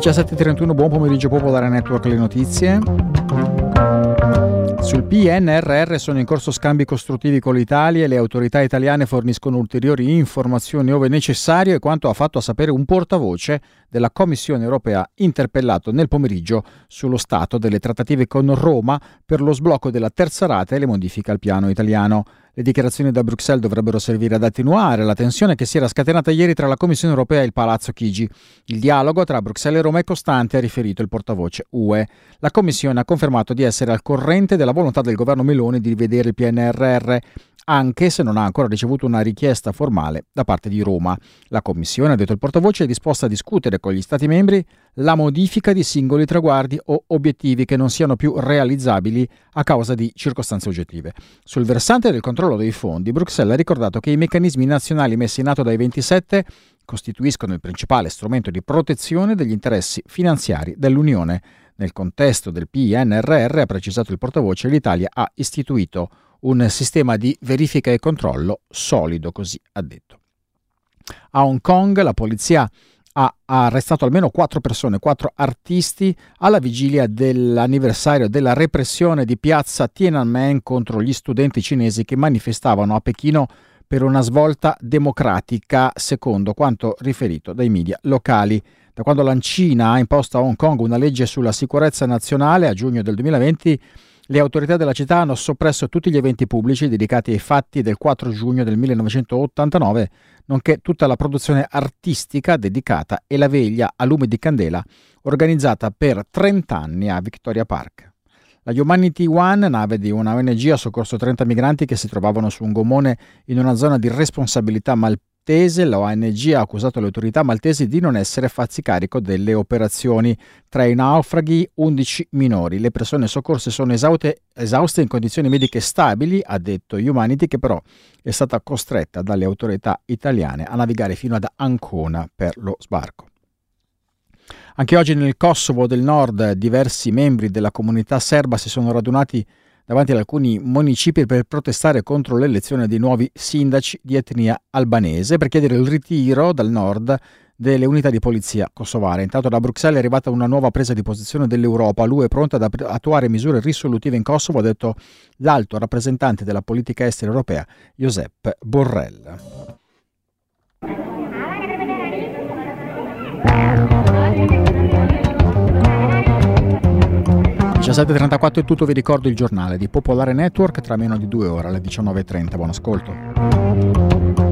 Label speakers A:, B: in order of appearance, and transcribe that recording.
A: 17.31, buon pomeriggio Popolare Network, le notizie. Sul PNRR sono in corso scambi costruttivi con l'Italia e le autorità italiane forniscono ulteriori informazioni ove necessario, e quanto ha fatto a sapere un portavoce della Commissione europea interpellato nel pomeriggio sullo stato delle trattative con Roma per lo sblocco della terza rata e le modifiche al piano italiano. Le dichiarazioni da Bruxelles dovrebbero servire ad attenuare la tensione che si era scatenata ieri tra la Commissione europea e il Palazzo Chigi. Il dialogo tra Bruxelles e Roma è costante, ha riferito il portavoce UE. La Commissione ha confermato di essere al corrente della volontà del governo Meloni di rivedere il PNRR, anche se non ha ancora ricevuto una richiesta formale da parte di Roma. La Commissione, ha detto il portavoce, è disposta a discutere con gli Stati membri la modifica di singoli traguardi o obiettivi che non siano più realizzabili a causa di circostanze oggettive. Sul versante del controllo dei fondi, Bruxelles ha ricordato che i meccanismi nazionali messi in atto dai 27 costituiscono il principale strumento di protezione degli interessi finanziari dell'Unione. Nel contesto del PNRR, ha precisato il portavoce, l'Italia ha istituito un sistema di verifica e controllo solido, così ha detto. A Hong Kong la polizia ha arrestato almeno 4 persone, 4 artisti, alla vigilia dell'anniversario della repressione di piazza Tiananmen contro gli studenti cinesi che manifestavano a Pechino per una svolta democratica, secondo quanto riferito dai media locali. Da quando la Cina ha imposto a Hong Kong una legge sulla sicurezza nazionale a giugno del 2020, le autorità della città hanno soppresso tutti gli eventi pubblici dedicati ai fatti del 4 giugno del 1989, nonché tutta la produzione artistica dedicata e la veglia a lume di candela organizzata per 30 anni a Victoria Park. La Humanity One, nave di una ONG, ha soccorso 30 migranti che si trovavano su un gommone in una zona di responsabilità maltese. La ONG ha accusato le autorità maltesi di non essere farsi carico delle operazioni. Tra i naufraghi 11 minori. Le persone soccorse sono esauste in condizioni mediche stabili, ha detto Humanity, che però è stata costretta dalle autorità italiane a navigare fino ad Ancona per lo sbarco. Anche oggi nel Kosovo del Nord diversi membri della comunità serba si sono radunati davanti ad alcuni municipi per protestare contro l'elezione di nuovi sindaci di etnia albanese, per chiedere il ritiro dal nord delle unità di polizia kosovare. Intanto da Bruxelles è arrivata una nuova presa di posizione dell'Europa. L'UE è pronta ad attuare misure risolutive in Kosovo, ha detto l'alto rappresentante della politica estera europea Josep Borrell. 17.34 è tutto, vi ricordo il giornale di Popolare Network tra meno di 2 ore alle 19.30. Buon ascolto.